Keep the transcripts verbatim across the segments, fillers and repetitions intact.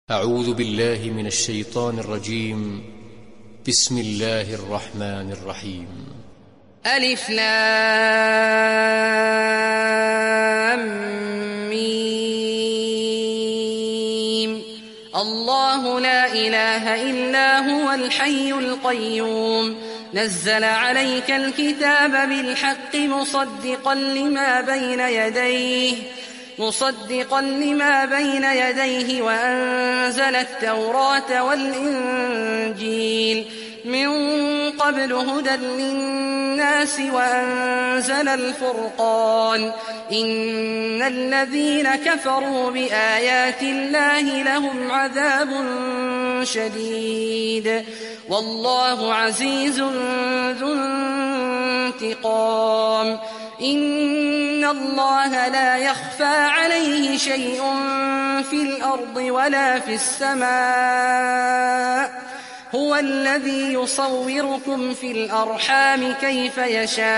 أعوذ بالله من الشيطان الرجيم. بسم الله الرحمن الرحيم. ألف لام ميم. الله لا إله إلا هو الحي القيوم نزل عليك الكتاب بالحق مصدقا لما بين يديه مصدقا لما بين يديه وأنزل التوراة والإنجيل من قبل هدى للناس وأنزل الفرقان إن الذين كفروا بآيات الله لهم عذاب شديد والله عزيز ذو انتقام. إن الله لا يخفى عليه شيء في الأرض ولا في السماء هو الذي يصوركم في الأرحام كيف يشاء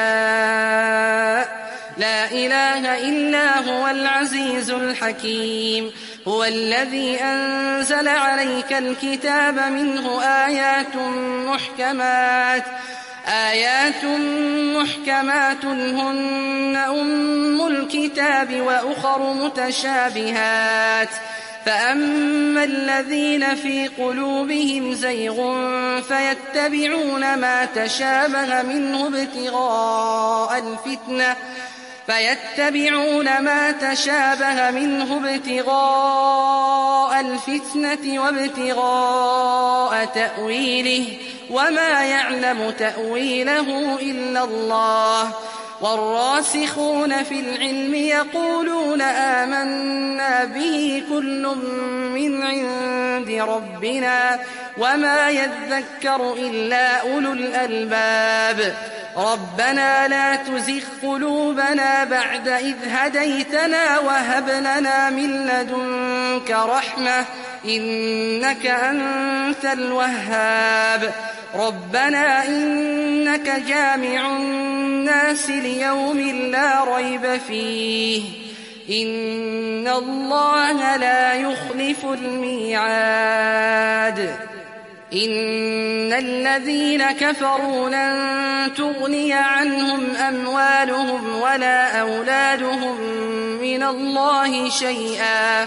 لا إله إلا هو العزيز الحكيم. هو الذي أنزل عليك الكتاب منه آيات محكمات آيات محكمات هن أم الكتاب وأخر متشابهات فأما الذين في قلوبهم زيغ فيتبعون ما تشابه منه ابتغاء الفتنة فيتبعون ما تشابه منه ابتغاء الفتنة وابتغاء تأويله وما يعلم تأويله إلا الله. والراسخون في العلم يقولون آمنا به كل من عند ربنا وما يذكر إلا أولو الألباب. ربنا لا تزغ قلوبنا بعد إذ هديتنا وهب لنا من لدنك رحمة إنك أنت الوهاب. ربنا إنك جامع الناس ليوم لا ريب فيه إن الله لا يخلف الميعاد. إن الذين كفروا لن تغني عنهم أموالهم ولا أولادهم من الله شيئا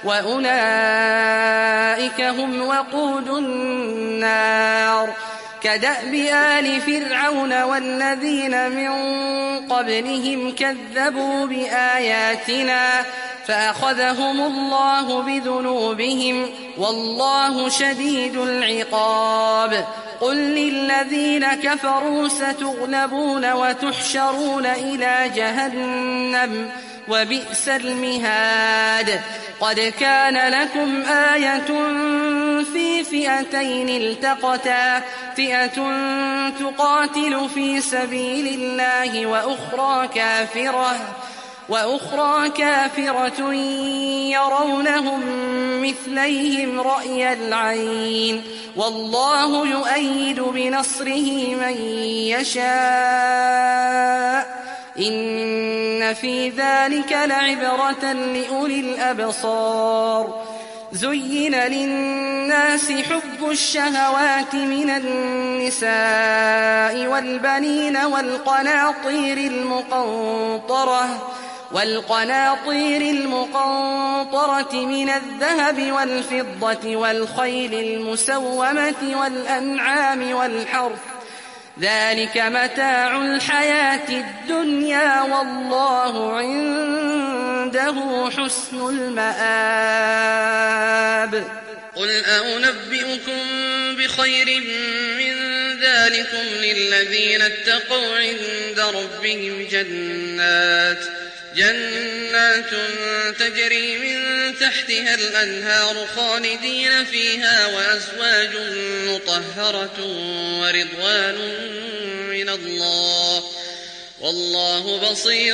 وأولئك هم وقود النار. كدأب آل فرعون والذين من قبلهم كذبوا بآياتنا فأخذهم الله بذنوبهم والله شديد العقاب. قل للذين كفروا ستغلبون وتحشرون إلى جهنم وبئس المهاد. قد كان لكم آية في فئتين التقتا فئة تقاتل في سبيل الله وأخرى كافرة وأخرى كافرة يرونهم مثليهم رأي العين والله يؤيد بنصره من يشاء إن في ذلك لعبرة لأولي الأبصار. زين للناس حب الشهوات من النساء والبنين والقناطير المقنطرة والقناطير المقنطرة من الذهب والفضة والخيل المسومة والأنعام والحرث ذلك متاع الحياة الدنيا والله عنده حسن المآب. قل أنبئكم بخير من ذلكم للذين اتقوا عند ربهم جنات جنات تجري من تحتها الأنهار خالدين فيها وأزواج مطهرة ورضوان من الله والله بصير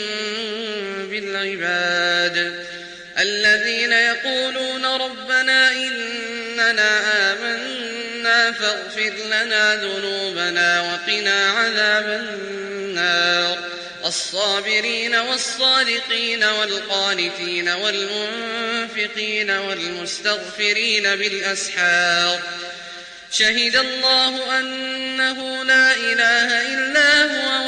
بالعباد. الذين يقولون ربنا إننا آمنا فاغفر لنا ذنوبنا وقنا عذاب النار. الصابرين والصادقين والقانتين والمنفقين والمستغفرين بالأسحار شهد الله أنه لا إله إلا هو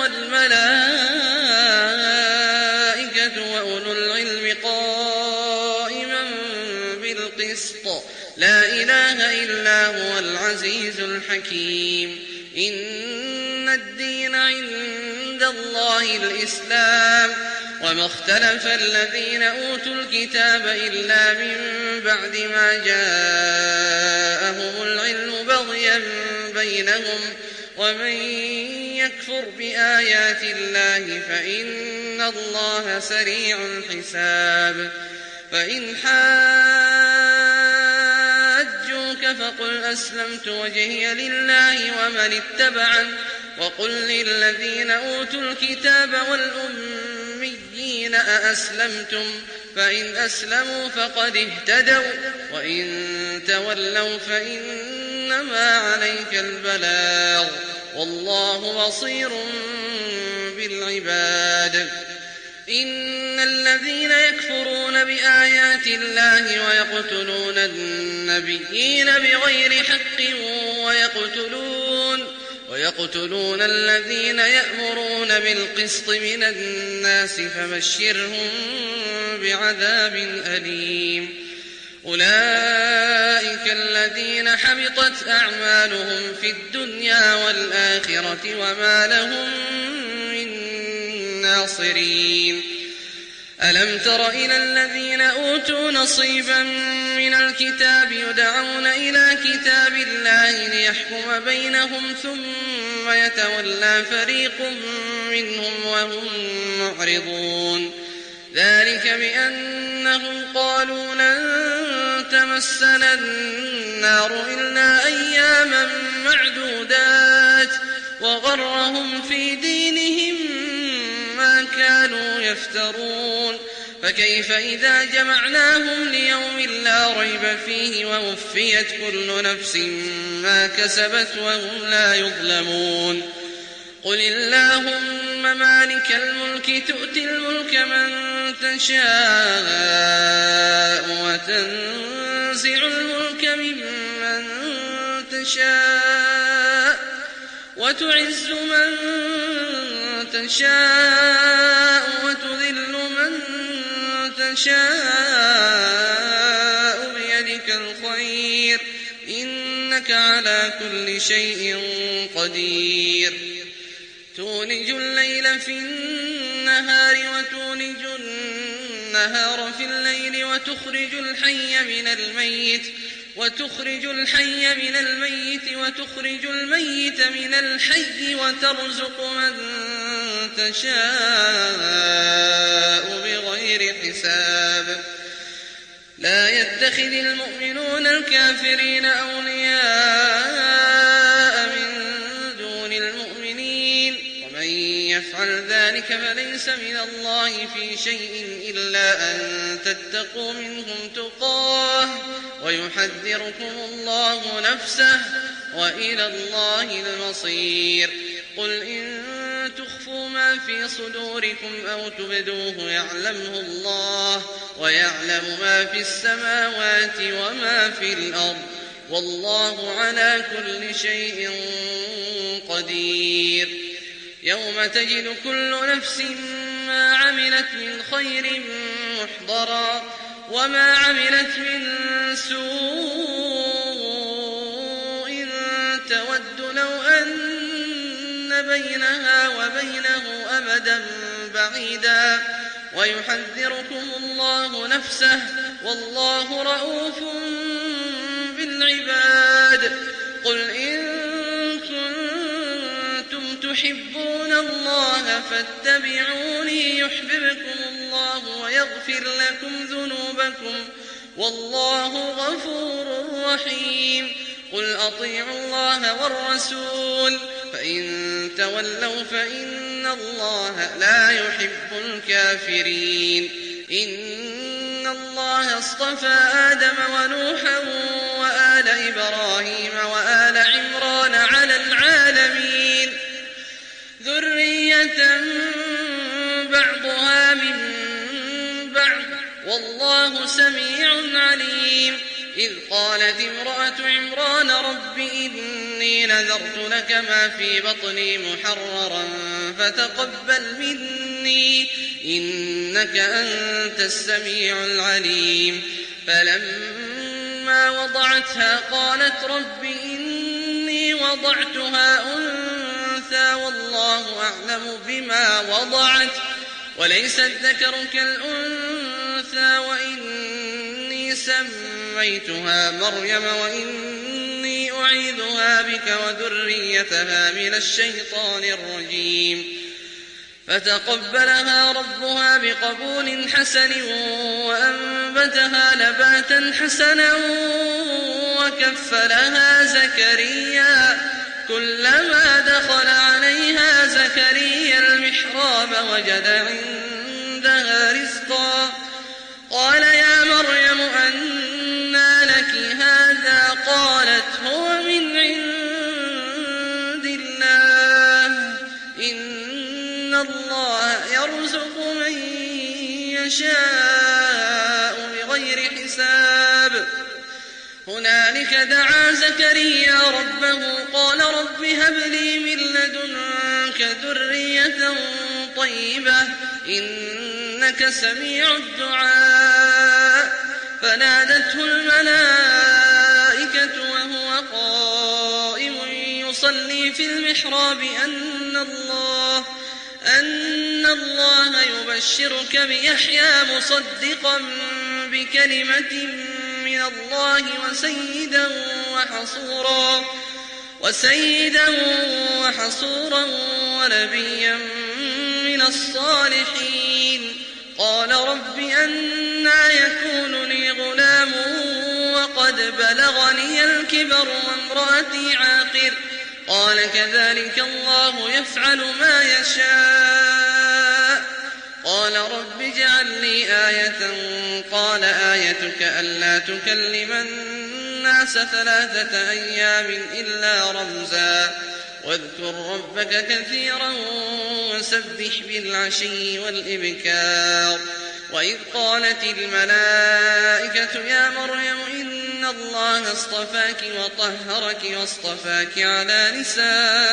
والملائكة وأولو العلم قائما بالقسط لا إله إلا هو العزيز الحكيم إن الدين عند الله الإسلام وما اختلف الذين أوتوا الكتاب إلا من بعد ما جاءهم العلم بغيا بينهم ومن يكفر بآيات الله فإن الله سريع الحساب فإن حاجوك فقل أسلمت وجهي لله ومن اتبعن وقل للذين أوتوا الكتاب والأميين أأسلمتم فإن أسلموا فقد اهتدوا وإن تولوا فإنما عليك البلاغ والله بصير بالعباد إن الذين يكفرون بآيات الله ويقتلون النبيين بغير حق ويقتلون ويقتلون الذين يأمرون بالقسط من الناس فبشرهم بعذاب أليم أولئك الذين حبطت أعمالهم في الدنيا والآخرة وما لهم من ناصرين ألم تر إلى الذين أوتوا نصيبا من الكتاب يدعون إلى كتاب الله ليحكم بينهم ثم يتولى فريق منهم وهم معرضون ذلك بأنهم قالوا لن تمسنا النار إلا أياما معدودات وغرهم في دينهم ما كانوا يفترون فكيف إذا جمعناهم ليوم لا ريب فيه ووفيت كل نفس ما كسبت وهم لا يظلمون قل اللهم مالك الملك تؤتي الملك من تشاء وتنزع الملك ممن تشاء وتعز من تشاء وتذل من تشاء بيدك الخير إنك على كل شيء قدير تولج الليل في النهار وتولج النهار في الليل وتخرج الحي من الميت وتخرج الحي من الميت وتخرج الميت من الحي وترزق من تشاء بغير حساب لا يتخذ المؤمنون الكافرين أولياء من دون المؤمنين ومن يفعل ذلك فليس من الله في شيء إلا أن تتقوا منهم تقاه ويحذركم الله نفسه وإلى الله المصير قل إن تخفوا ما في صدوركم أو تبدوه يعلمه الله ويعلم ما في السماوات وما في الأرض والله على كل شيء قدير يوم تجد كل نفس ما عملت من خير محضرا وما عملت من سوء تود لو أن بينها وبينه أمدا بعيدا ويحذركم الله نفسه والله رؤوف بالعباد قل إن كنتم تحبون الله فاتبعوني يحببكم الله ويغفر لكم ذنوبكم والله غفور رحيم قل أطيعوا الله والرسول فإن تولوا فإن الله لا يحب الكافرين إن الله اصطفى آدم ونوحا وآل إبراهيم وآل عمران على العالمين ذرية والله سميع عليم. إذ قالت امرأة عمران رب إني نذرت لك ما في بطني محررا فتقبل مني إنك أنت السميع العليم. فلما وضعتها قالت رب إني وضعتها أنثى والله أعلم بما وضعت وليس الذكر كالأنثى وإني سميتها مريم وإني أعيذها بك وذريتها من الشيطان الرجيم. فتقبلها ربها بقبول حسن وأنبتها نباتا حسنا وكفلها زكريا. كلما دخل عليها زكريا المحراب وجد عندها رزقا قال يا مريم أنى لك هذا قالت هو من عند الله إن الله يرزق من يشاء بغير حساب. هنالك دعا زكريا ربه قال رب هب لي من لدنك ذرية طيبة إنك سميع الدعاء. فنادته الملائكة وهو قائم يصلي في المحراب أن الله أن الله يبشرك بيحيى مصدقا بكلمة من الله وسيدا وحصورا وسيدا وحصورا ونبيا من الصالحين. قال رب أنى يكون لي غلام وقد بلغني الكبر وامرأتي عاقر قال كذلك الله يفعل ما يشاء. قال رب اجعل لي آية قال آيتك ألا تكلم الناس ثلاثة أيام إلا رمزا واذكر ربك كثيرا وسبح بالعشي والإبكار. وإذ قالت الملائكة يا مريم إن الله اصطفاك وطهرك واصطفاك على نساء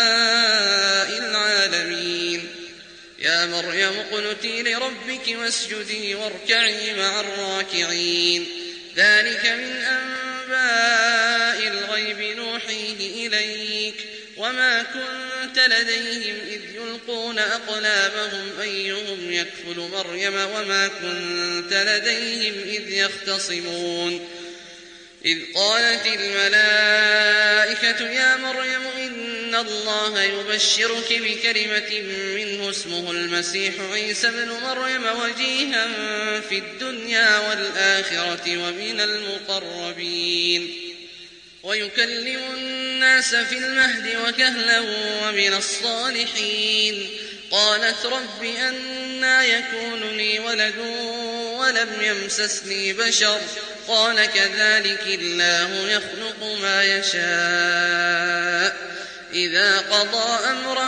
العالمين. يا مريم اقنتي لربك واسجدي واركعي مع الراكعين. ذلك من أنباء الغيب نوحيه إليك وما كنت لديهم إذ يلقون أقلامهم أيهم يكفل مريم وما كنت لديهم إذ يختصمون. إذ قالت الملائكة يا مريم إن الله يبشرك بكلمة منه اسمه المسيح عيسى بن مريم وجيها في الدنيا والآخرة ومن المقربين ويكلم الناس في المهد وكهلا ومن الصالحين. قالت رب أنى يكون لي ولد ولم يمسسني بشر قال كذلك الله يخلق ما يشاء إذا قضى أمرا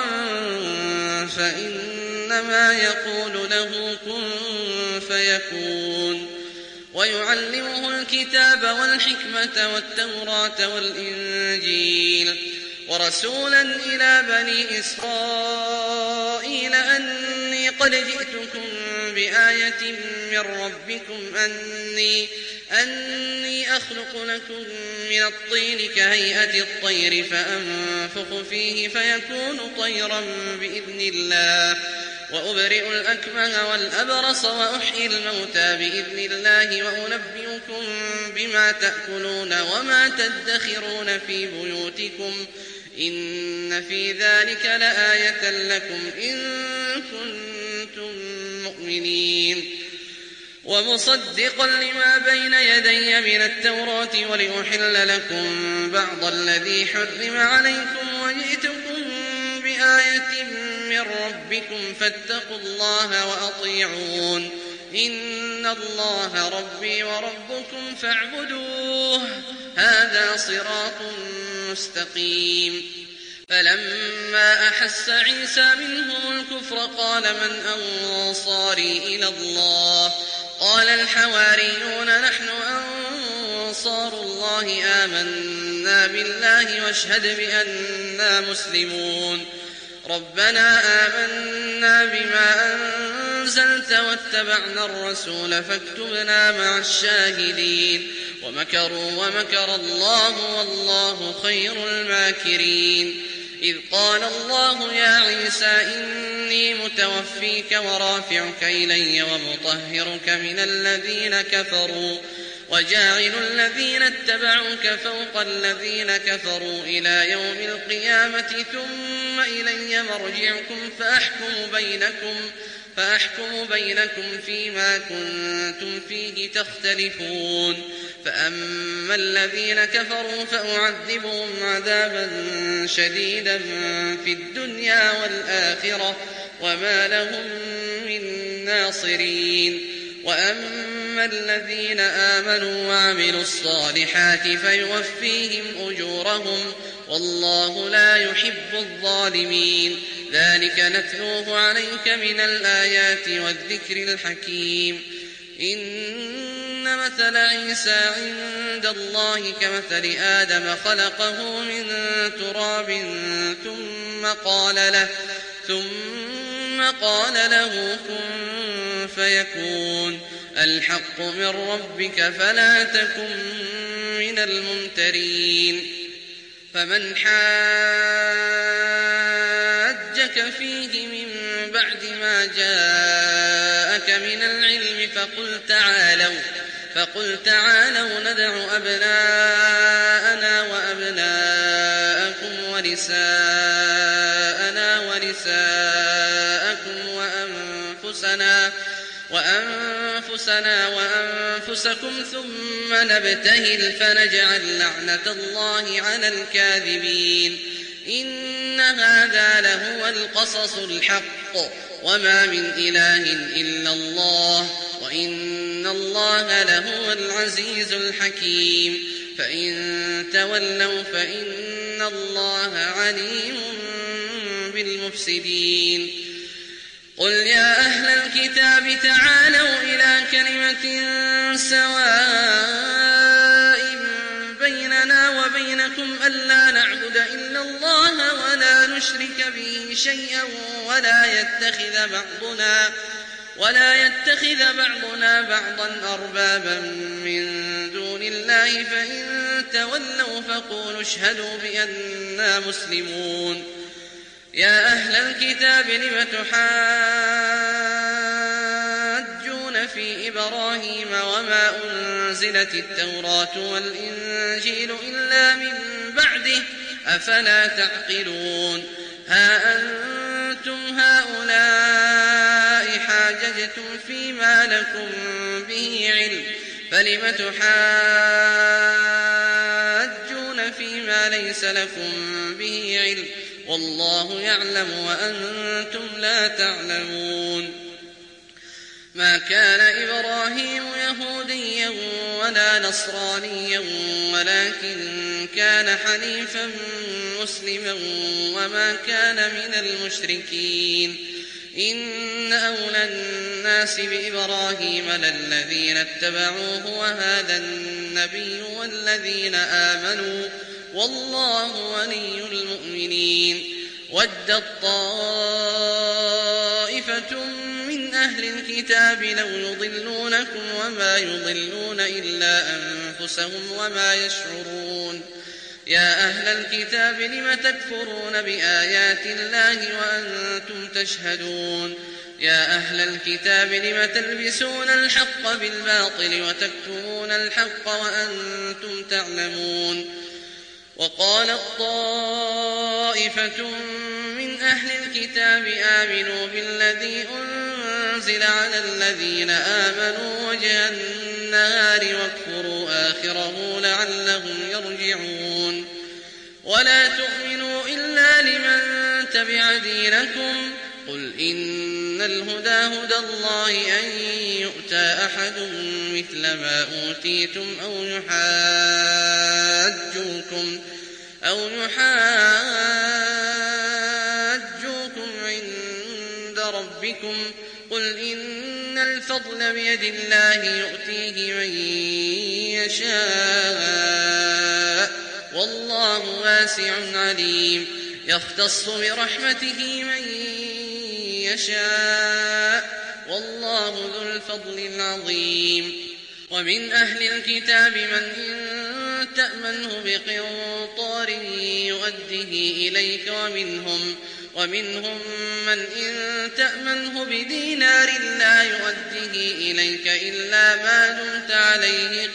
فإنما يقول له كن فيكون. ويعلمه الكتاب والحكمة والتوراة والإنجيل ورسولا إلى بني إسرائيل أني قد جئتكم بآية من ربكم أني, أني أخلق لكم من الطين كهيئة الطير فأنفخ فيه فيكون طيرا بإذن الله وأبرئ الأكمه والأبرص وأحيي الموتى بإذن الله وأنبئكم بما تأكلون وما تدخرون في بيوتكم إن في ذلك لآية لكم إن كنتم مؤمنين. ومصدقا لما بين يدي من التوراة ولأحل لكم بعض الذي حرم عليكم وجئتكم بآية من ربكم فاتقوا الله وأطيعون إن الله ربي وربكم فاعبدوه هذا صراط مستقيم. فلما أحس عيسى منهم الكفر قال من أنصاري إلى الله وقال الحواريون نحن أنصار الله آمنا بالله واشهد بأننا مسلمون ربنا آمنا بما أنزلت واتبعنا الرسول فاكتبنا مع الشاهدين ومكروا ومكر الله والله خير الماكرين إذ قال الله يا عيسى إني متوفيك ورافعك إلي ومطهرك من الذين كفروا وجاعل الذين اتبعوك فوق الذين كفروا إلى يوم القيامة ثم إلي مرجعكم فأحكم بينكم فأحكم بينكم فيما كنتم فيه تختلفون فأما الذين كفروا فأعذبهم عذابا شديدا في الدنيا والآخرة وما لهم من ناصرين وأما الذين آمنوا وعملوا الصالحات فيوفيهم أجورهم والله لا يحب الظالمين ذلك نتلوه عليك من الآيات والذكر الحكيم إن مثل عيسى عند الله كمثل آدم خلقه من تراب ثم قال له ثم قال له كن فيكون الحق من ربك فلا تكن من الممترين فمن حاجك فيه من بعد ما جاءك من العلم فقل تعالوا فقل تعالوا ندع أبناءنا وأبناءكم ونساءنا ونساءكم وأنفسنا وأنفسنا وأنفسكم ثم نبتهل فنجعل لعنة الله على الكاذبين إن هذا لهو القصص الحق وما من إله إلا الله وإن الله لهو العزيز الحكيم فإن تولوا فإن الله عليم بالمفسدين قل يا أهل الكتاب تعالوا إلى كلمة سواء بيننا وبينكم ألا نعبد إلا الله ولا نشرك به شيئا ولا يتخذ بعضنا ولا يتخذ بعضنا بعضا أربابا من دون الله فإن تولوا فقولوا اشهدوا بأننا مسلمون يا أهل الكتاب لم تحاجون في إبراهيم وما أنزلت التوراة والإنجيل إلا من بعده أفلا تعقلون ها أنتم هؤلاء حاججتم فيما لكم به علم فلم تحاجون فيما ليس لكم به علم والله يعلم وأنتم لا تعلمون ما كان إبراهيم يهوديا ولا نصرانيا ولكن كان حنيفا مسلما وما كان من المشركين إن أولى الناس بإبراهيم للذين اتبعوه وهذا النبي والذين آمنوا والله ولي المؤمنين ودت طائفة من أهل الكتاب لو يضلونكم وما يضلون إلا أنفسهم وما يشعرون يا أهل الكتاب لم تكفرون بآيات الله وأنتم تشهدون يا أهل الكتاب لم تلبسون الحق بالباطل وتكتمون الحق وأنتم تعلمون وقالت طائفة من أهل الكتاب آمنوا بالذي أنزل على الذين آمنوا وجه النهار واكفروا آخره لعلهم يرجعون ولا تؤمنوا إلا لمن تبع دينكم قل إن الهدى هدى الله أن يؤتى أحد مثل ما أوتيتم أو يحاجوكم أو يحاجوكم عند ربكم قل إن الفضل بيد الله يؤتيه من يشاء والله واسع عليم يختص برحمته من يشاء والله ذو الفضل العظيم ومن أهل الكتاب من إن تأمنه بقنطار يؤديه إليك ومنهم ومنهم من إن تأمنه بدينار لا يؤديه إليك إلا ما دمت عليه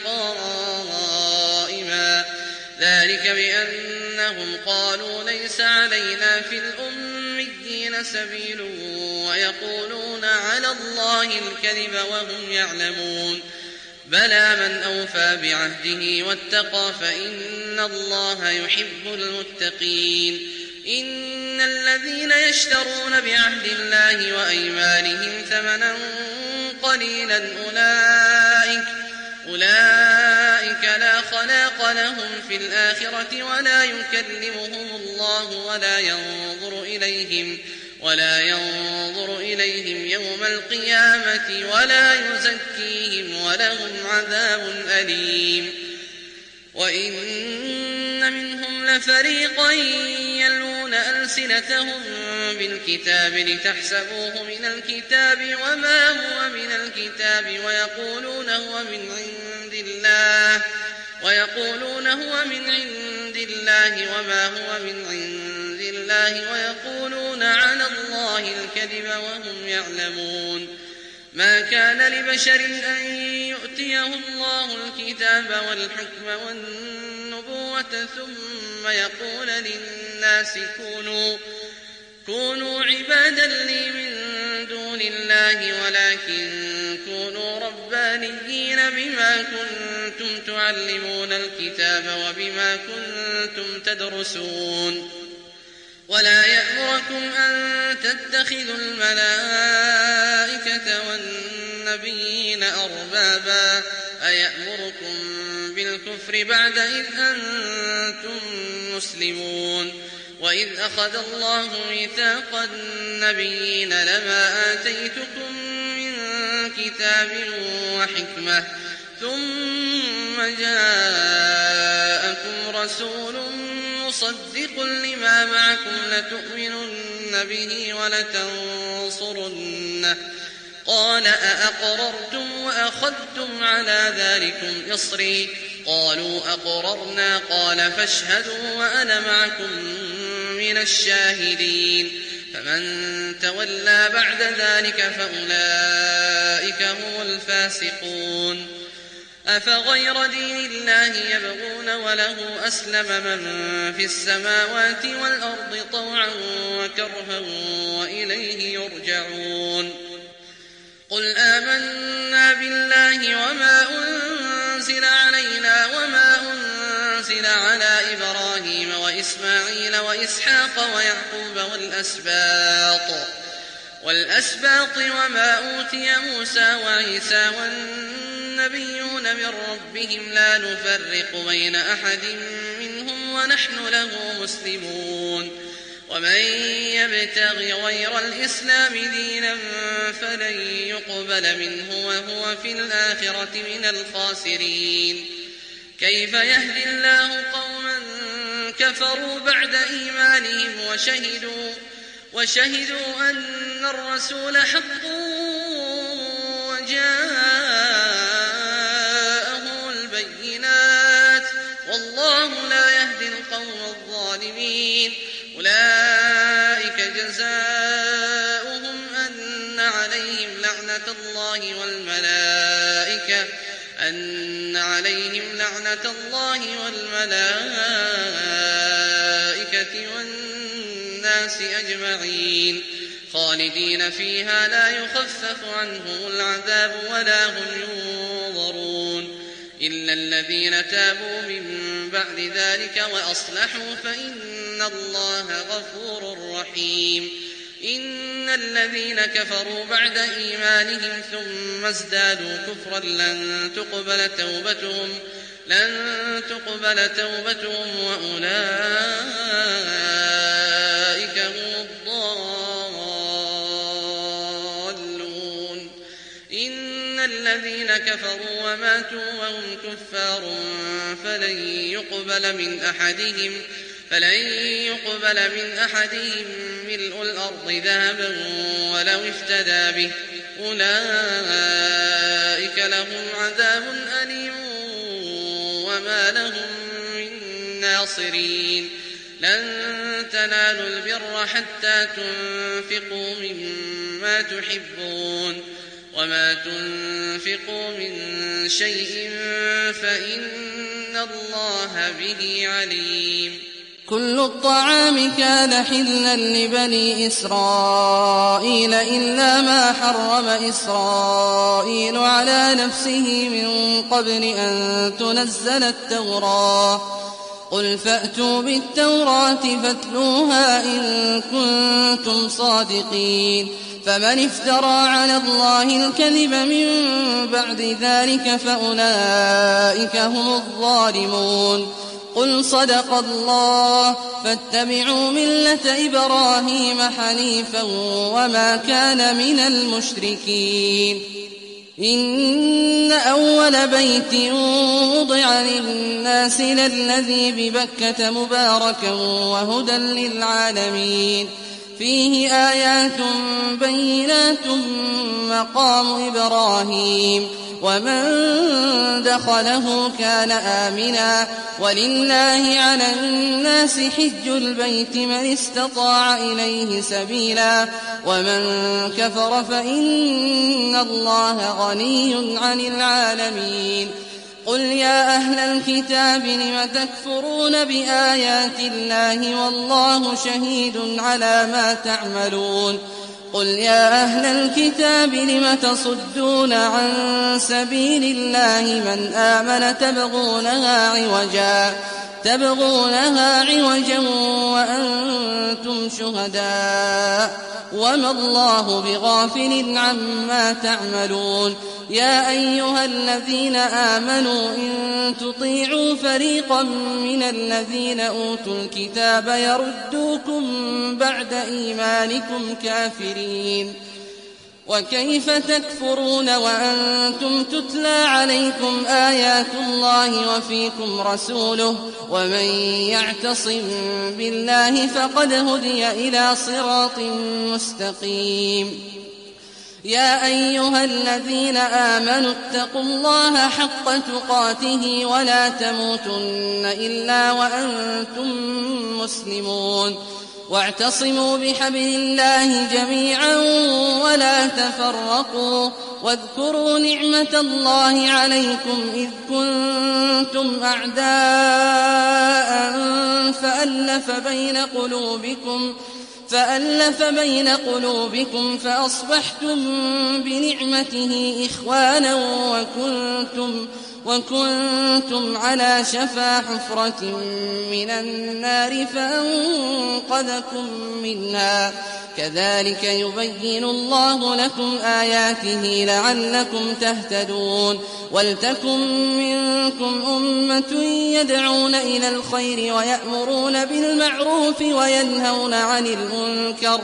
قائما ذلك بأنهم قالوا ليس علينا في الأميين سبيل ويقولون على الله الكذب وهم يعلمون بلى من أوفى بعهده واتقى فإن الله يحب المتقين إن الذين يشترون بعهد الله وأيمانهم ثمنا قليلا أولئك, أولئك لا خلاق لهم في الآخرة ولا يكلمهم الله ولا ينظر إليهم ولا ينظر إليهم يوم القيامة ولا يزكيهم ولهم عذاب أليم وإن منهم لفريقا يلوون ألسنتهم بالكتاب لتحسبوه من الكتاب وما هو من الكتاب ويقولون هو من عند الله ويقولون هو من عند الله وما هو من عند الله ويقولون على الله الكذب وهم يعلمون ما كان لبشر أن يؤتيه الله الكتاب والحكم والنبوة ثم يقول للناس كونوا, كونوا عبادا لي من دون الله ولكن كونوا ربانيين بما كنتم تعلمون الكتاب وبما كنتم تدرسون ولا يأمركم أن تتخذوا الملائكة والنبيين أربابا أيأمركم بالكفر بعد إذ أنتم مسلمون وإذ أخذ الله ميثاق النبيين لما آتيتكم من كتاب وحكمة ثم جاءكم رسول مصدق لما معكم لتؤمنن به ولتنصرنه قال أأقررتم وأخذتم على ذلكم إصري قالوا أقررنا قال فاشهدوا وأنا معكم من الشاهدين فمن تولى بعد ذلك فأولئك هم الفاسقون أفغير دين الله يبغون وله أسلم من في السماوات والأرض طوعا وكرها وإليه يرجعون قل آمنا بالله وما أنزل علينا وما أنزل على إبراهيم وإسماعيل وإسحاق ويعقوب والأسباط والأسباط وما أوتي موسى وعيسى والنبيون من ربهم لا نفرق بين أحد منهم ونحن له مسلمون ومن يبتغ غير الإسلام دينا فلن يقبل منه وهو في الآخرة من الخاسرين كيف يهدي الله قوما كفروا بعد إيمانهم وشهدوا وشهدوا أن الرسول حق وجاءهم البينات والله لا يهدي القوم الظالمين أولئك جزاؤهم أن عليهم لعنة الله والملائكة أن عليهم لعنة الله والملائكة والناس أجمعين خالدين فيها لا يخفف عنهم العذاب ولا هم ينظرون إلا الذين تابوا من بعد ذلك وأصلحوا فإن الله غفور رحيم إن الذين كفروا بعد إيمانهم ثم ازدادوا كفرا لن تقبل توبتهم لن تقبل توبتهم وأولئك هم الضالون إن كفروا وماتوا وهم كفار فلن يقبل من أحدهم فلن يقبل من أحدهم ملء الأرض ذهبا ولو افتدى به أولئك لهم عذاب أليم وما لهم من ناصرين لن تنالوا البر حتى تنفقوا مما تحبون وما تنفقوا من شيء فإن الله به عليم. كل الطعام كان حلا لبني إسرائيل إلا ما حرم إسرائيل على نفسه من قبل أن تنزل التوراة قل فأتوا بالتوراة فاتلوها إن كنتم صادقين فمن افترى على الله الكذب من بعد ذلك فأولئك هم الظالمون. قل صدق الله فاتبعوا ملة إبراهيم حنيفا وما كان من المشركين. إن أول بيت وضع للناس للذي ببكة مباركا وهدى للعالمين فيه آيات بينات مقام إبراهيم ومن دخله كان آمنا ولله على الناس حج البيت من استطاع إليه سبيلا ومن كفر فإن الله غني عن العالمين. قل يا أهل الكتاب لم تكفرون بآيات الله والله شهيد على ما تعملون. قل يا أهل الكتاب لم تصدون عن سبيل الله من آمن تبغونها عوجا تبغونها عوجا وأنتم شهداء وما الله بغافل عما تعملون. يا أيها الذين آمنوا إن تطيعوا فريقا من الذين أوتوا الكتاب يردوكم بعد إيمانكم كافرين وكيف تكفرون وأنتم تتلى عليكم آيات الله وفيكم رسوله ومن يعتصم بالله فقد هدي إلى صراط مستقيم. يا أيها الذين آمنوا اتقوا الله حق تقاته ولا تموتن إلا وأنتم مسلمون واعتصموا بحبل الله جميعا ولا تفرقوا واذكروا نعمة الله عليكم إذ كنتم أعداء فألف بين قلوبكم فألف بين قلوبكم فأصبحتم بنعمته إخوانا وكنتم وكنتم على شفا حفرة من النار فأنقذكم منها كذلك يبين الله لكم آياته لعلكم تهتدون. ولتكن منكم أمة يدعون إلى الخير ويأمرون بالمعروف وينهون عن المنكر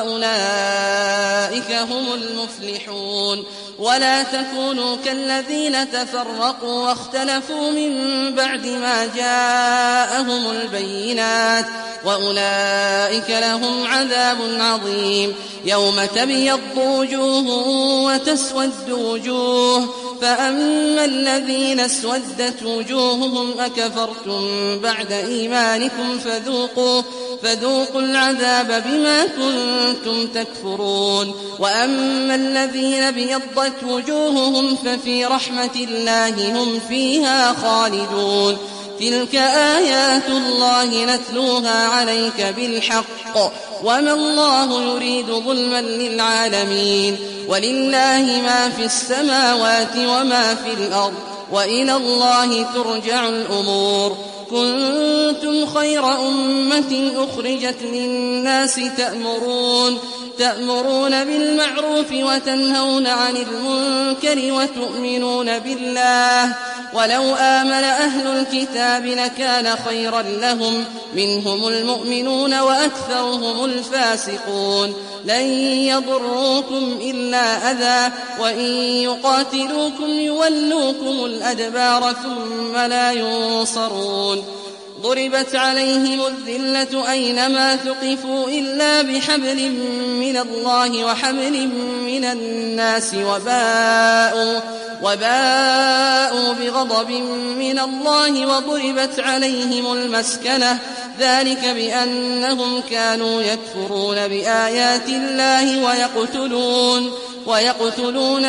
وأولئك هم المفلحون. ولا تكونوا كالذين تفرقوا واختلفوا من بعد ما جاءهم البينات وأولئك لهم عذاب عظيم. يوم تبيض وجوه وتسود وجوه فأما الذين اسودت وجوههم أكفرتم بعد إيمانكم فذوقوا فذوقوا العذاب بما كنتم تكفرون. وأما الذين بيضت وجوههم ففي رحمة الله هم فيها خالدون. تلك آيات الله نتلوها عليك بالحق وما الله يريد ظلما للعالمين. ولله ما في السماوات وما في الأرض وإلى الله ترجع الأمور. كنتم خير أمة أخرجت للناس تأمرون تأمرون بالمعروف وتنهون عن المنكر وتؤمنون بالله ولو آمن أهل الكتاب لكان خيرا لهم منهم المؤمنون وأكثرهم الفاسقون لن يضروكم إلا أذى وإن يقاتلوكم يولوكم الأدبار ثم لا ينصرون ضربت عليهم الذلة أينما ثقفوا إلا بحبل من الله وحبل من الناس وباءوا, وباءوا بغضب من الله وضربت عليهم المسكنة ذلك بأنهم كانوا يكفرون بآيات الله ويقتلون, ويقتلون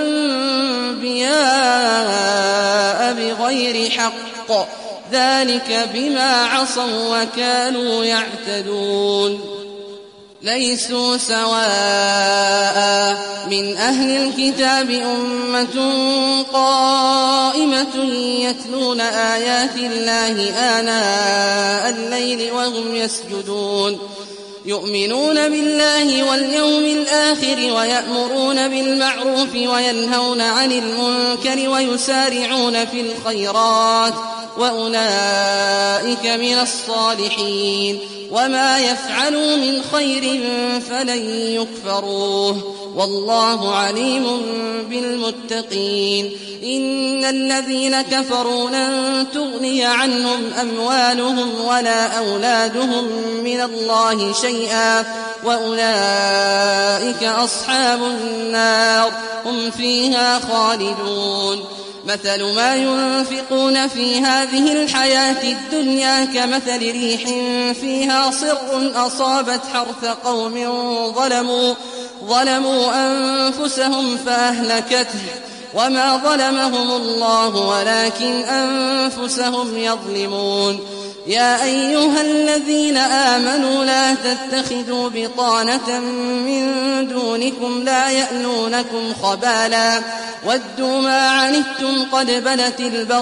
الأنبياء بغير حق ذلك بما عصوا وكانوا يعتدون ليسوا سواء من أهل الكتاب أمة قائمة يتلون آيات الله آناء الليل وهم يسجدون يؤمنون بالله واليوم الآخر ويأمرون بالمعروف وينهون عن المنكر ويسارعون في الخيرات وأولئك من الصالحين وما يفعلوا من خير فلن يكفروه والله عليم بالمتقين إن الذين كفروا لن تغني عنهم أموالهم ولا أولادهم من الله شيئا وأولئك أصحاب النار هم فيها خالدون مثل ما ينفقون في هذه الحياة الدنيا كمثل ريح فيها صر أصابت حرث قوم ظلموا, ظلموا أنفسهم فأهلكته وما ظلمهم الله ولكن أنفسهم يظلمون يا أيها الذين آمنوا لا تتخذوا بطانة من دونكم لا يألونكم خبالا ودوا ما عنتم قد بدت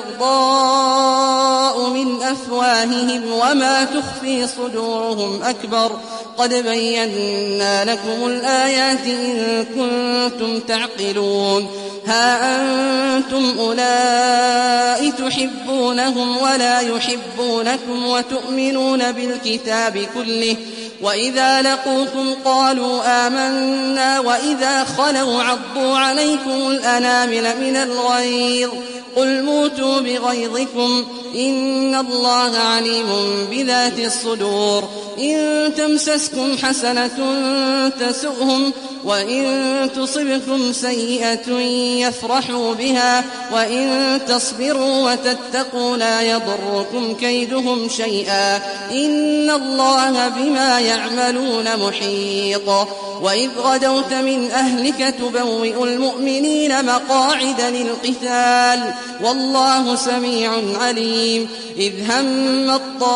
البغضاء من أفواههم وما تخفي صدورهم أكبر قد بينا لكم الآيات إن كنتم تعقلون ها أنتم أولئك تحبونهم ولا يحبونكم وتؤمنون بالكتاب كله وإذا لقوكم قالوا آمنا وإذا خلوا عضوا عليكم الأنامل من الغيظ قل موتوا بغيظكم إن الله عليم بذات الصدور إن تمسسكم حسنة تسؤهم وإن تصبكم سيئة يفرحوا بها وإن تصبروا وتتقوا لا يضركم كيدهم شيئا إن الله بما يعملون محيط وإذ غدوت من أهلك تبوئ المؤمنين مقاعد للقتال والله سميع عليم إذ هم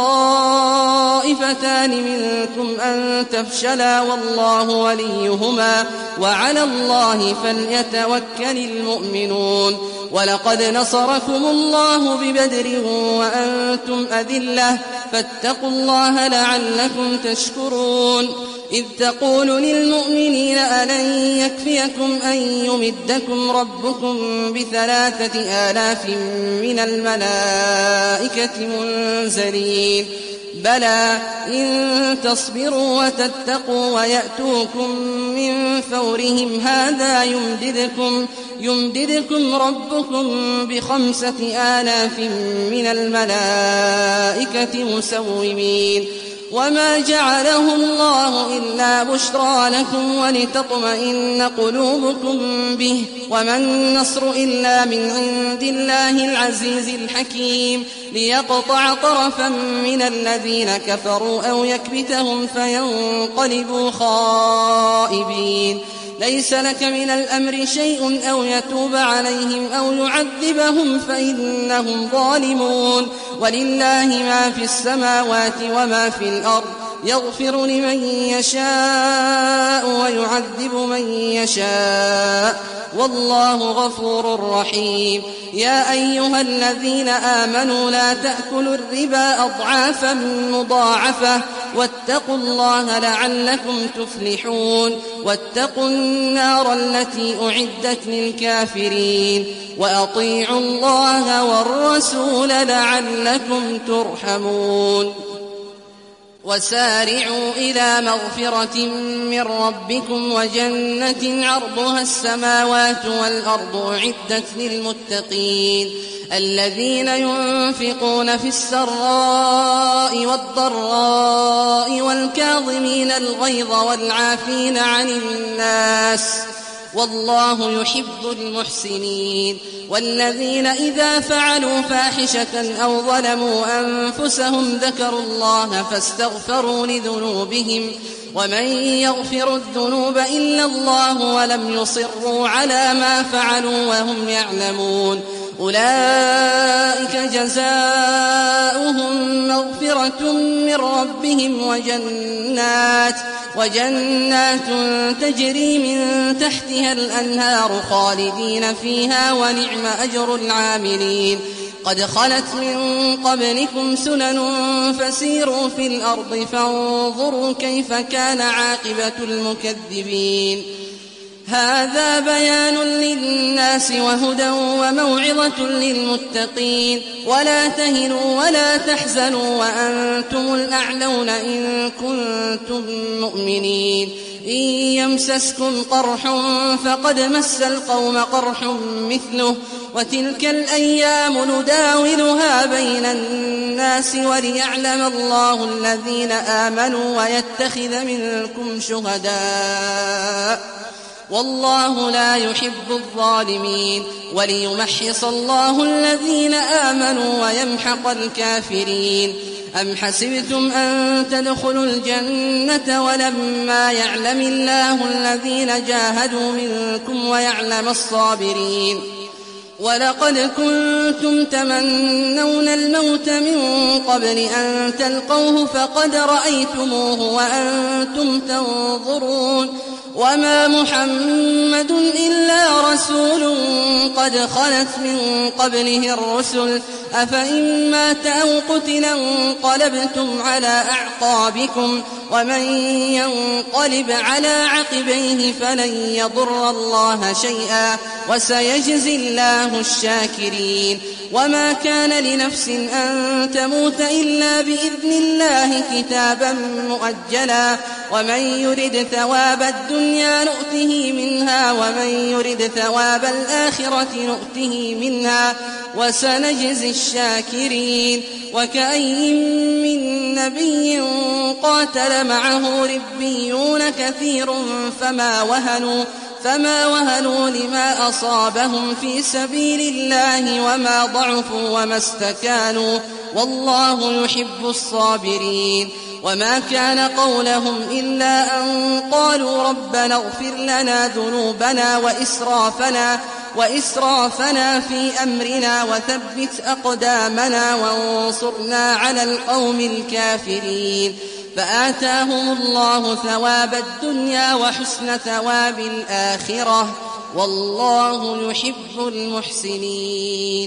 الطائفتان منكم أن تفشلا والله وليهما وعلى الله فليتوكل المؤمنون ولقد نصركم الله ببدر وأنتم أذلة فاتقوا الله لعلكم تشكرون إذ تقول للمؤمنين ألن يكفيكم أن يمدكم ربكم بثلاثة آلاف من الملائكة منزلين بلى إن تصبروا وتتقوا ويأتوكم من فورهم هذا يمددكم, يمددكم ربكم بخمسة آلاف من الملائكة مسومين وما جعله الله إلا بشرى لكم ولتطمئن قلوبكم به وما النصر إلا من عند الله العزيز الحكيم ليقطع طرفا من الذين كفروا أو يكبتهم فينقلبوا خائبين ليس لك من الأمر شيء أو يتوب عليهم أو يعذبهم فإنهم ظالمون ولله ما في السماوات وما في الأرض يغفر لمن يشاء ويعذب من يشاء والله غفور رحيم يا أيها الذين آمنوا لا تأكلوا الربا أضعافا مضاعفة واتقوا الله لعلكم تفلحون واتقوا النار التي أعدت للكافرين وأطيعوا الله والرسول لعلكم ترحمون وسارعوا إلى مغفرة من ربكم وجنة عرضها السماوات والأرض أعدت للمتقين الذين ينفقون في السراء والضراء والكاظمين الغيظ والعافين عن الناس والله يحب المحسنين والذين إذا فعلوا فاحشة أو ظلموا أنفسهم ذكروا الله فاستغفروا لذنوبهم ومن يغفر الذنوب إلا الله ولم يصروا على ما فعلوا وهم يعلمون أولئك جزاؤهم مغفرة من ربهم وجنات وجنات تجري من تحتها الأنهار خالدين فيها ونعم أجر العاملين قد خلت من قبلكم سنن فسيروا في الأرض فانظروا كيف كان عاقبة المكذبين هذا بيان للناس وهدى وموعظة للمتقين ولا تهنوا ولا تحزنوا وأنتم الأعلون إن كنتم مؤمنين إن يمسسكم قرح فقد مس القوم قرح مثله وتلك الأيام نداولها بين الناس وليعلم الله الذين آمنوا ويتخذ منكم شهداء والله لا يحب الظالمين وليمحص الله الذين آمنوا ويمحق الكافرين أم حسبتم أن تدخلوا الجنة ولما يعلم الله الذين جاهدوا منكم ويعلم الصابرين ولقد كنتم تمنون الموت من قبل أن تلقوه فقد رأيتموه وأنتم تنظرون وما محمد إلا رسول قد خلت من قبله الرسل أفإن مات أو قتل انقلبتم على أعقابكم ومن ينقلب على عقبيه فلن يضر الله شيئا وسيجزي الله الشاكرين وما كان لنفس أن تموت إلا بإذن الله كتابا مؤجلا ومن يرد ثواب الدنيا نؤته منها ومن يرد ثواب الآخرة نؤته منها وسنجزي الشاكرين وكأي من نبي قاتل معه ربيون كثير فما وهنوا فما وهنوا لما أصابهم في سبيل الله وما ضعفوا وما استكانوا والله يحب الصابرين وما كان قولهم إلا أن قالوا ربنا اغفر لنا ذنوبنا وإسرافنا وإسرافنا في أمرنا وثبت أقدامنا وانصرنا على القوم الكافرين فآتاهم الله ثواب الدنيا وحسن ثواب الآخرة والله يحب المحسنين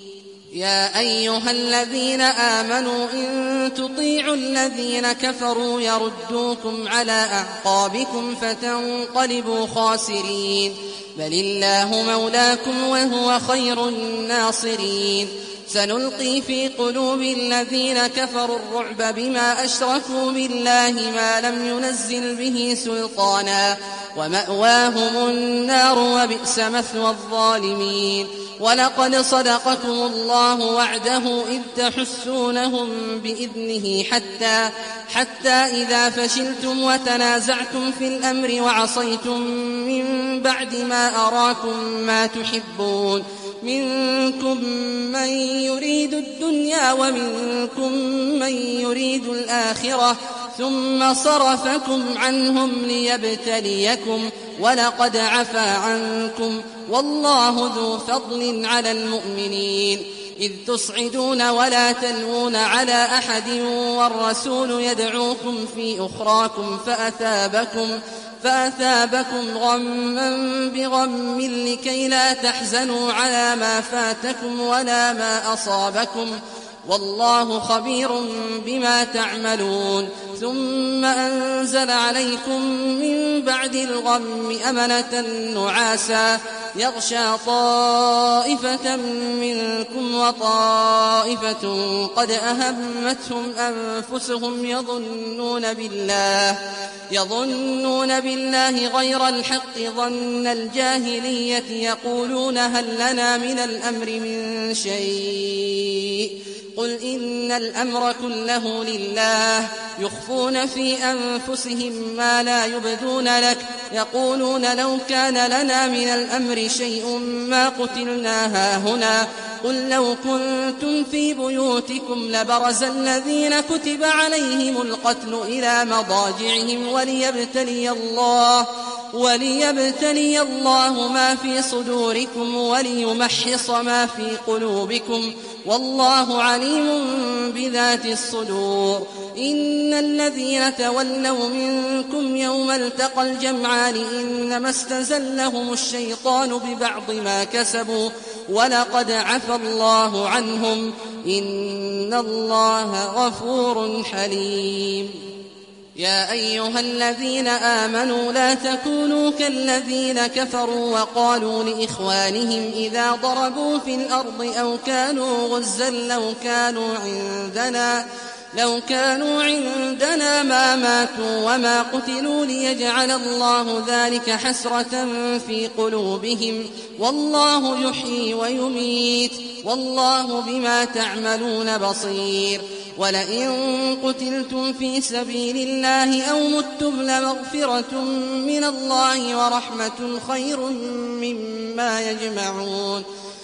يا أيها الذين آمنوا إن تطيعوا الذين كفروا يردوكم على أعقابكم فتنقلبوا خاسرين بل الله مولاكم وهو خير الناصرين سنلقي في قلوب الذين كفروا الرعب بما أشركوا بالله ما لم ينزل به سلطانا ومأواهم النار وبئس مثوى الظالمين ولقد صدقكم الله وعده إذ تحسونهم بإذنه حتى حتى إذا فشلتم وتنازعتم في الأمر وعصيتم من بعد ما أراكم ما تحبون منكم من يريد الدنيا ومنكم من يريد الآخرة ثم صرفكم عنهم ليبتليكم ولقد عفا عنكم والله ذو فضل على المؤمنين إذ تصعدون ولا تلوون على أحد والرسول يدعوكم في أخراكم فأثابكم فأثابكم غما بغم لكي لا تحزنوا على ما فاتكم ولا ما أصابكم والله خبير بما تعملون ثم أنزل عليكم من بعد الغم أمنة نعاسا يغشى طائفة منكم وطائفة قد أهمتهم أنفسهم يظنون بالله يظنون بالله غير الحق ظن الجاهلية يقولون هل لنا من الأمر من شيء قل إن الأمر كله لله يخفون في أنفسهم ما لا يبدون لك يقولون لو كان لنا من الأمر شيء ما قتلنا هاهنا قل لو كنتم في بيوتكم لبرز الذين كتب عليهم القتل إلى مضاجعهم وليبتلي الله وليبتلي الله ما في صدوركم وليمحص ما في قلوبكم والله عليم بذات الصدور إن الذين تولوا منكم يوم التقى الجمعان إنما استزلهم الشيطان ببعض ما كسبوا ولقد عفى الله عنهم إن الله غفور حليم يا أيها الذين آمنوا لا تكونوا كالذين كفروا وقالوا لإخوانهم إذا ضربوا في الأرض أو كانوا غزا لو كانوا عندنا لو كانوا عندنا ما ماتوا وما قتلوا ليجعل الله ذلك حسرة في قلوبهم والله يحيي ويميت والله بما تعملون بصير ولئن قتلتم في سبيل الله أو متم لمغفرة من الله ورحمة خير مما يجمعون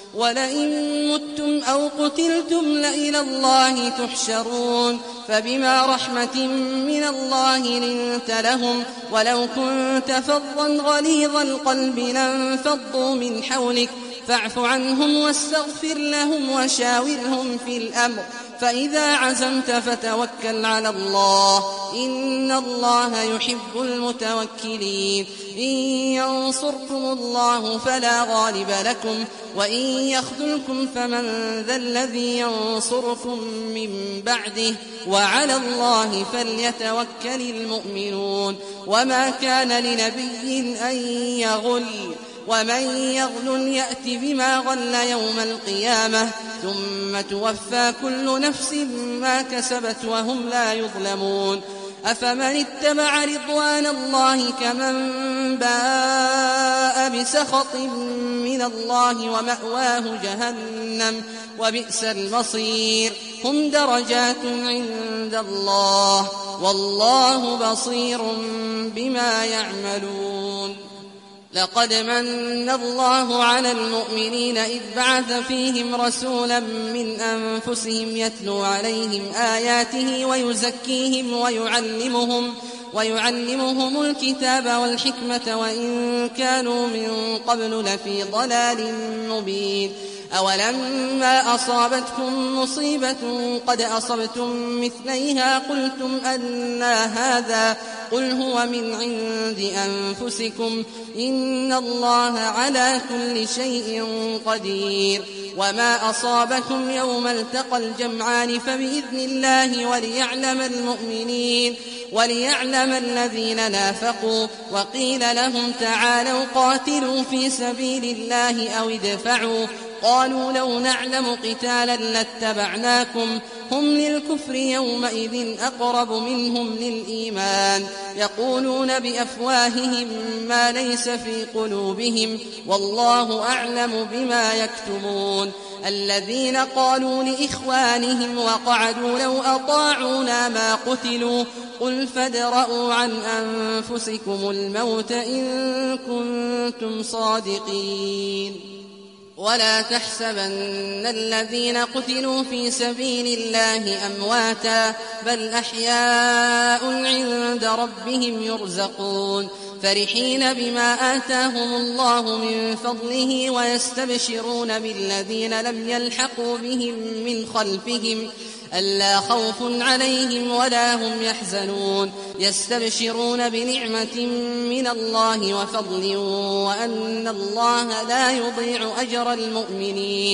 ولئن متم أو قتلتم لإلى الله تحشرون فبما رحمة من الله لنت لهم ولو كنت فظا غليظ القلب لانفضوا من حولك فاعف عنهم واستغفر لهم وشاورهم في الأمر فإذا عزمت فتوكل على الله إن الله يحب المتوكلين إن ينصركم الله فلا غالب لكم وإن يخذلكم فمن ذا الذي ينصركم من بعده وعلى الله فليتوكل المؤمنون وما كان لنبي أن يغل ومن يغل يأت بما غل يوم القيامة ثم توفى كل نفس ما كسبت وهم لا يظلمون أفمن اتبع رضوان الله كمن باء بسخط من الله ومأواه جهنم وبئس المصير هم درجات عند الله والله بصير بما يعملون لقد من الله على المؤمنين إذ بعث فيهم رسولا من أنفسهم يتلو عليهم آياته ويزكيهم ويعلمهم ويعلمهم الكتاب والحكمة وإن كانوا من قبل لفي ضلال مبين أولما أصابتكم مصيبة قد أصبتم مثليها قلتم أنى هذا قل هو من عند أنفسكم إن الله على كل شيء قدير وما أصابكم يوم التقى الجمعان فبإذن الله وليعلم المؤمنين وليعلم الذين نافقوا وقيل لهم تعالوا قاتلوا في سبيل الله أو ادفعوا قالوا لو نعلم قتالا لاتبعناكم هم للكفر يومئذ أقرب منهم للإيمان يقولون بأفواههم ما ليس في قلوبهم والله أعلم بما يكتمون الذين قالوا لإخوانهم وقعدوا لو أطاعونا ما قتلوا قل فادرءوا عن أنفسكم الموت إن كنتم صادقين ولا تحسبن الذين قتلوا في سبيل الله أمواتا بل أحياء عند ربهم يرزقون فرحين بما آتاهم الله من فضله ويستبشرون بالذين لم يلحقوا بهم من خلفهم ألا خوف عليهم ولا هم يحزنون يستبشرون بنعمة من الله وفضل وأن الله لا يضيع أجر المؤمنين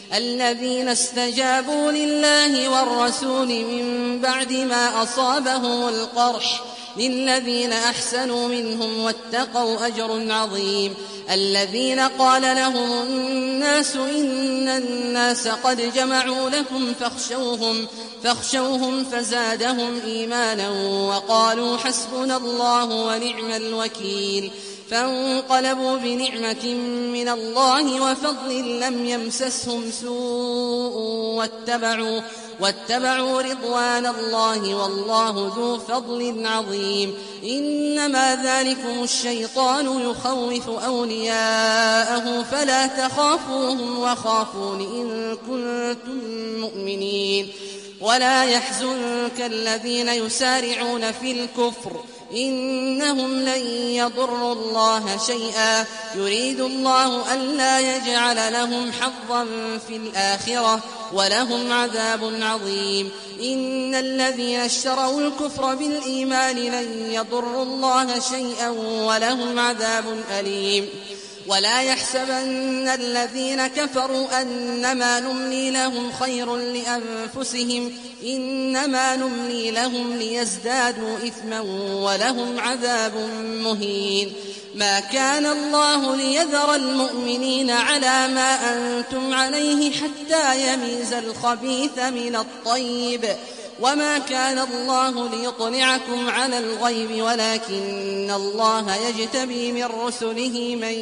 الذين استجابوا لله والرسول من بعد ما أصابهم القرح للذين أحسنوا منهم واتقوا أجر عظيم. الذين قال لهم الناس إن الناس قد جمعوا لكم فاخشوهم, فاخشوهم فزادهم إيمانا وقالوا حسبنا الله ونعم الوكيل. فانقلبوا بنعمة من الله وفضل لم يمسسهم سوء واتبعوا, واتبعوا رضوان الله والله ذو فضل عظيم. إنما ذلكم الشيطان يخوف أولياءه فلا تخافوهم وخافون إن كنتم مؤمنين. ولا يحزنك الذين يسارعون في الكفر إنهم لن يضروا الله شيئا يريد الله ألا يجعل لهم حظا في الآخرة ولهم عذاب عظيم. إن الذين اشتروا الكفر بالإيمان لن يضروا الله شيئا ولهم عذاب أليم. ولا يحسبن الذين كفروا أنما نملي لهم خير لأنفسهم إنما نملي لهم ليزدادوا إثما ولهم عذاب مهين. ما كان الله ليذر المؤمنين على ما أنتم عليه حتى يميز الخبيث من الطيب وما كان الله ليطلعكم على الغيب ولكن الله يجتبي من رسله من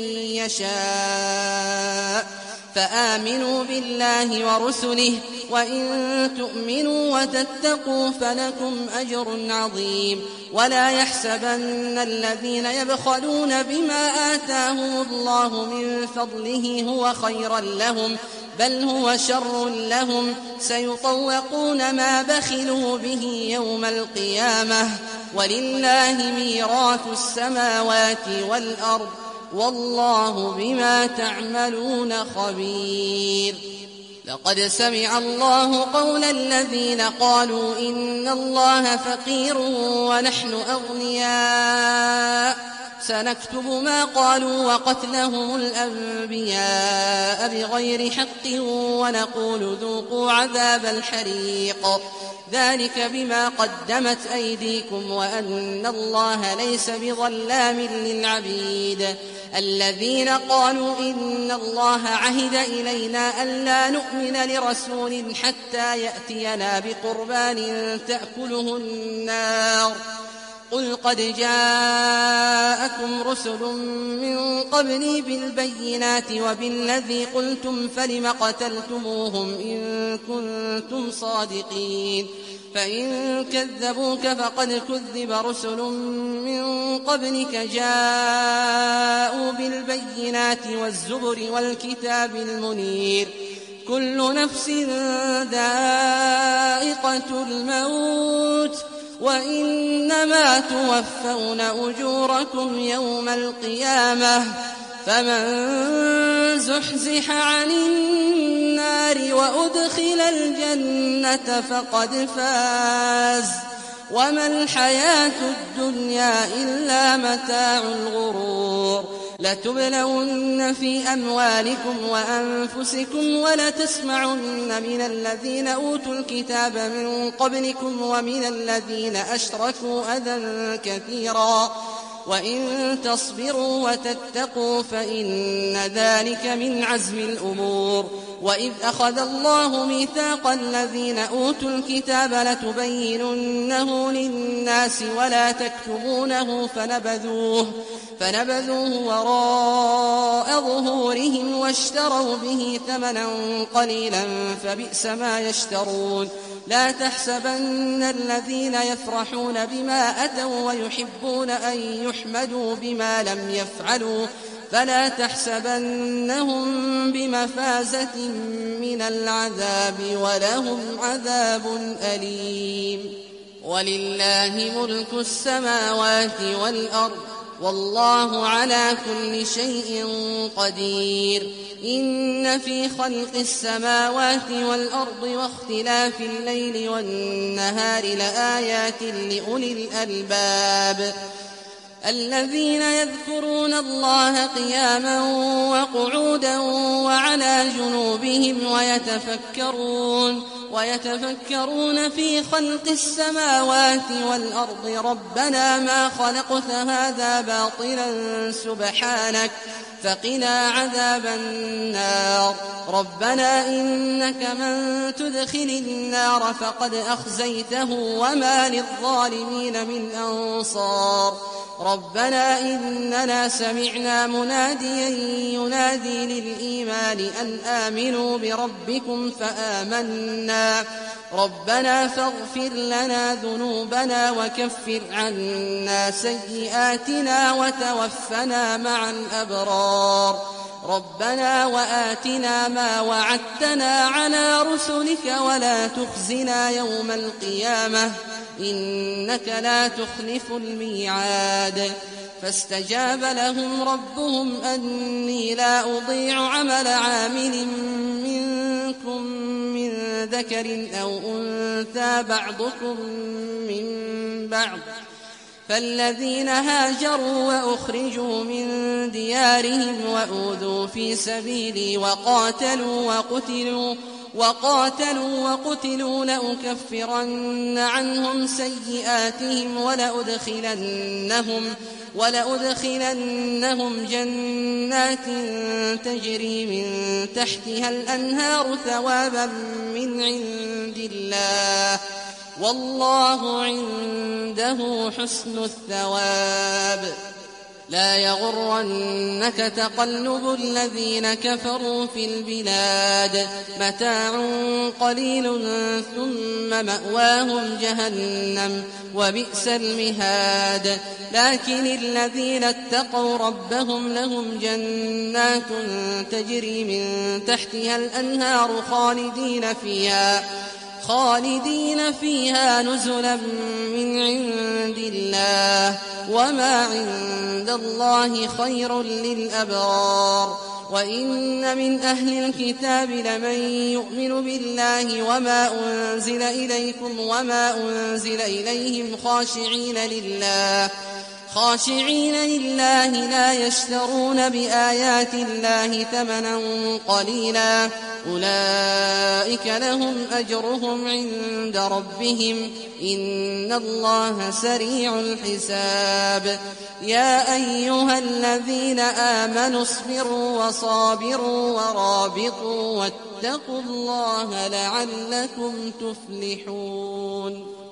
يشاء فآمنوا بالله ورسله وإن تؤمنوا وتتقوا فلكم أجر عظيم. ولا يحسبن الذين يبخلون بما آتاهم الله من فضله هو خيرا لهم بل هو شر لهم سيطوقون ما بخلوا به يوم القيامة ولله ميراث السماوات والأرض والله بما تعملون خبير. لقد سمع الله قول الذين قالوا إن الله فقير ونحن أغنياء سنكتب ما قالوا وقتلهم الأنبياء بغير حق ونقول ذوقوا عذاب الحريق ذلك بما قدمت أيديكم وأن الله ليس بظلام للعبيد. الذين قالوا إن الله عهد إلينا ألا نؤمن لرسول حتى يأتينا بقربان تأكله النار قل قد جاءكم رسل من قبلي بالبينات وبالذي قلتم فلم قتلتموهم إن كنتم صادقين. فإن كذبوك فقد كذب رسل من قبلك جاءوا بالبينات والزبر والكتاب المنير كل نفس ذائقة الموت وإنما توفون أجوركم يوم القيامة فمن زحزح عن النار وأدخل الجنة فقد فاز وما الحياة الدنيا إلا متاع الغرور. لتبلون في أموالكم وأنفسكم ولتسمعن من الذين أوتوا الكتاب من قبلكم ومن الذين أشركوا أذى كثيرا وإن تصبروا وتتقوا فإن ذلك من عزم الأمور. وإذ أخذ الله ميثاق الذين أوتوا الكتاب لتبيننه للناس ولا تكتمونه فنبذوه, فنبذوه وراء ظهورهم واشتروا به ثمنا قليلا فبئس ما يشترون. لا تحسبن الذين يفرحون بما أتوا ويحبون أن يحمدوا بما لم يفعلوا فلا تحسبنهم بمفازة من العذاب ولهم عذاب أليم. ولله ملك السماوات والأرض والله على كل شيء قدير. إن في خلق السماوات والأرض واختلاف الليل والنهار لآيات لأولي الألباب الذين يذكرون الله قياما وقعودا وعلى جنوبهم ويتفكرون ويتفكرون في خلق السماوات والأرض ربنا ما خلقت هذا باطلا سبحانك فقنا عذاب النار ربنا إنك من تدخل النار فقد أخزيته وما للظالمين من أنصار ربنا إننا سمعنا مناديا ينادي للإيمان أن آمنوا بربكم فآمنا ربنا فاغفر لنا ذنوبنا وكفر عنا سيئاتنا وتوفنا مع الأبرار ربنا وآتنا ما وعدتنا على رسلك ولا تخزنا يوم القيامة إنك لا تخلف الميعاد فاستجاب لهم ربهم أني لا أضيع عمل عامل منكم من ذكر أو أنثى بعضكم من بعض فالذين هاجروا وأخرجوا من ديارهم وأوذوا في سبيلي وقاتلوا وقتلوا وقاتلوا وقتلوا لأكفرن عنهم سيئاتهم ولأدخلنهم ولأدخلنهم جنات تجري من تحتها الأنهار ثوابا من عند الله والله عنده حسن الثواب لا يغرنك تقلب الذين كفروا في البلاد متاع قليل ثم مأواهم جهنم وبئس المهاد لكن الذين اتقوا ربهم لهم جنات تجري من تحتها الأنهار خالدين فيها خالدين فيها نزلا من عند الله وما عند الله خير للأبرار وإن من أهل الكتاب لمن يؤمن بالله وما أنزل إليكم وما أنزل إليهم خاشعين لله خاشعين لله لا يشترون بآيات الله ثمنا قليلا أولئك لهم أجرهم عند ربهم إن الله سريع الحساب يا أيها الذين آمنوا اصبروا وصابروا ورابطوا واتقوا الله لعلكم تفلحون.